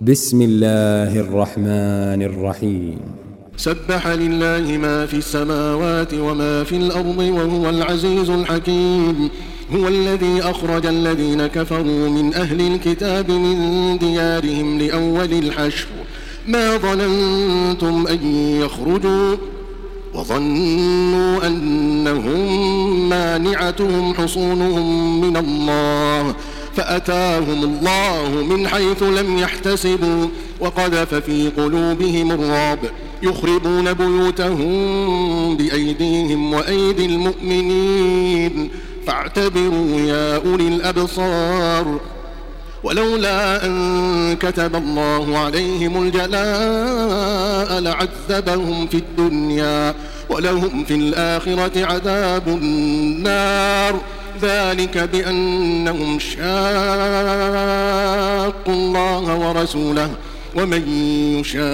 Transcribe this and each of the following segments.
بسم الله الرحمن الرحيم. سبح لله ما في السماوات وما في الأرض وهو العزيز الحكيم. هو الذي أخرج الذين كفروا من أهل الكتاب من ديارهم لأول الحشر ما ظننتم أن يخرجوا وظنوا أنهم مانعتهم حصونهم من الله فأتاهم الله من حيث لم يحتسبوا وقذف في قلوبهم الرعب يخربون بيوتهم بأيديهم وأيدي المؤمنين فاعتبروا يا أولي الأبصار. ولولا أن كتب الله عليهم الجلاء لعذبهم في الدنيا ولهم في الآخرة عذاب النار ذلك بأنهم شاقوا الله ورسوله ومن يشاق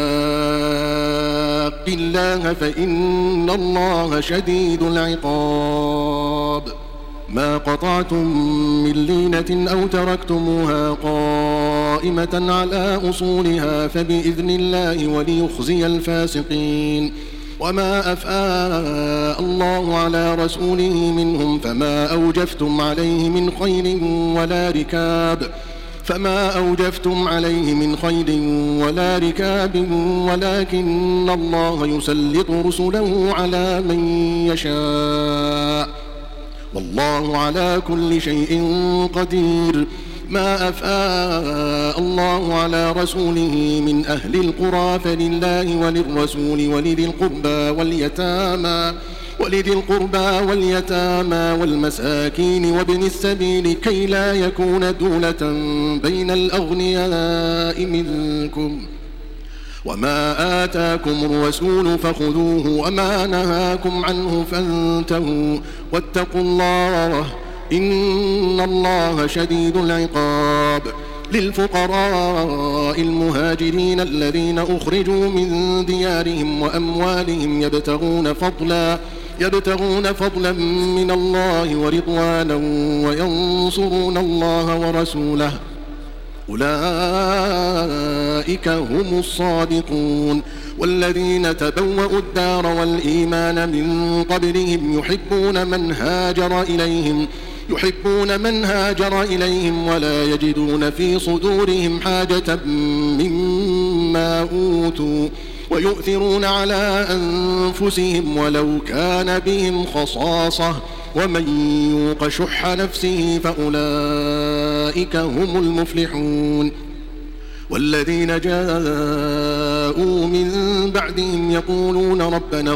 الله فإن الله شديد العقاب. ما قطعتم من لينة أو تركتموها قائمة على أصولها فبإذن الله وليخزي الفاسقين. وما أفاء الله على رسوله منهم فما أوجفتم عليه من خيل ولا ركاب ولكن الله يسلط رسله على من يشاء والله على كل شيء قدير. ما أفاء الله على رسوله من أهل القرى فلله وللرسول ولذي القربى واليتامى والمساكين وابن السبيل كي لا يكون دولة بين الأغنياء منكم. وما آتاكم الرسول فخذوه وما نهاكم عنه فانتهوا واتقوا الله إن الله شديد العقاب. للفقراء المهاجرين الذين أخرجوا من ديارهم وأموالهم يبتغون فضلا من الله ورضوانا وينصرون الله ورسوله أولئك هم الصادقون. والذين تبوأوا الدار والإيمان من قبلهم يحبون من هاجر إليهم ولا يجدون في صدورهم حاجة مما أوتوا ويؤثرون على أنفسهم ولو كان بهم خصاصة ومن يوق شح نفسه فأولئك هم المفلحون. والذين جاءوا من بعدهم يقولون ربنا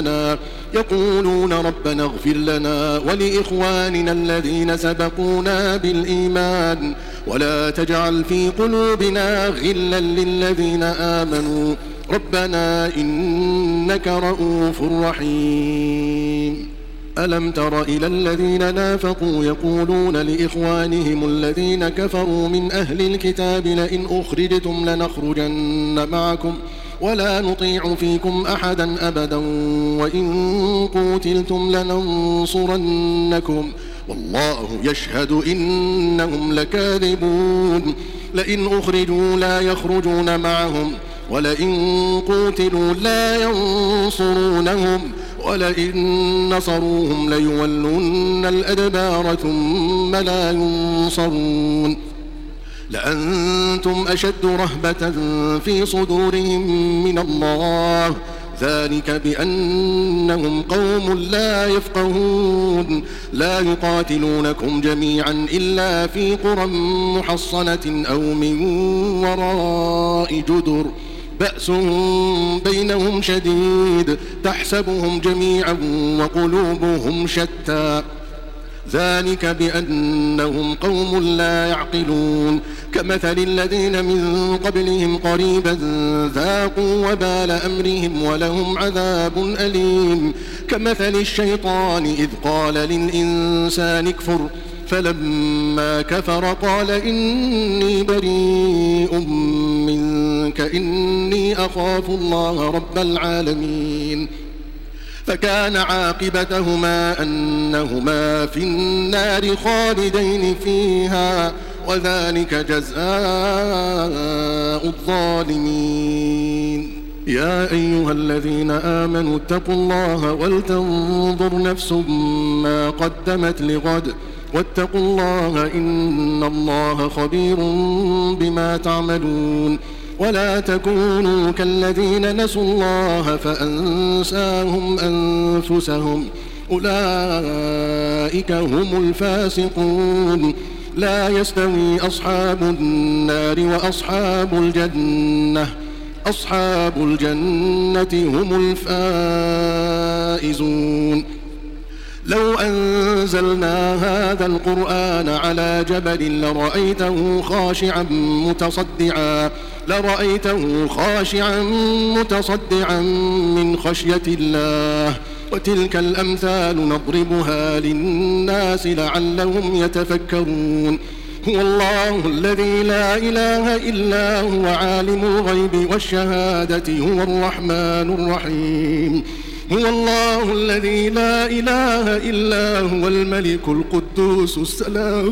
اغفر لنا ولإخواننا الذين سبقونا بالإيمان ولا تجعل في قلوبنا غلا للذين آمنوا ربنا إنك رؤوف رحيم. ألم تر إلى الذين نافقوا يقولون لإخوانهم الذين كفروا من أهل الكتاب لئن أخرجتم لنخرجن معكم ولا نطيع فيكم أحدا أبدا وإن قوتلتم لننصرنكم والله يشهد إنهم لكاذبون. لئن أخرجوا لا يخرجون معهم ولئن قوتلوا لا ينصرونهم ولئن نصروهم ليولن الأدبار ثم لا ينصرون. لأنتم أشد رهبة في صدورهم من الله ذلك بأنهم قوم لا يفقهون. لا يقاتلونكم جميعا إلا في قرى محصنة أو من وراء جدر بأسهم بينهم شديد تحسبهم جميعا وقلوبهم شتى ذلك بأنهم قوم لا يعقلون. كمثل الذين من قبلهم قريبا ذاقوا وبال أمرهم ولهم عذاب أليم. كمثل الشيطان إذ قال للإنسان اكفر فلما كفر قال إني بريء منك إني أخاف الله رب العالمين. فكان عاقبتهما أنهما في النار خالدين فيها وذلك جزاء الظالمين. يا أيها الذين آمنوا اتقوا الله ولتنظر نفس ما قدمت لغد واتقوا الله إن الله خبير بما تعملون. ولا تكونوا كالذين نسوا الله فأنساهم أنفسهم أولئك هم الفاسقون. لا يستوي أصحاب النار وأصحاب الجنة أصحاب الجنة هم الفائزون. لو أنزلنا هذا القرآن على جبل لرأيته خاشعا متصدعا من خشية الله. وتلك الأمثال نضربها للناس لعلهم يتفكرون. هو الله الذي لا إله إلا هو عالم الغيب والشهادة هو الرحمن الرحيم. هو الله الذي لا إله إلا هو الملك القدوس السلام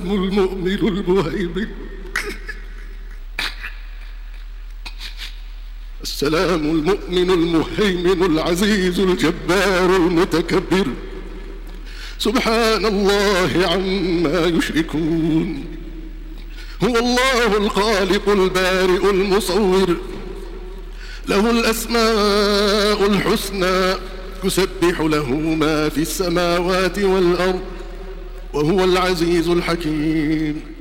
المؤمن المهيمن العزيز الجبار المتكبر. سبحان الله عما يشركون. هو الله الخالق البارئ المصور له الأسماء الحسنى يسبح له ما في السماوات والأرض وهو العزيز الحكيم.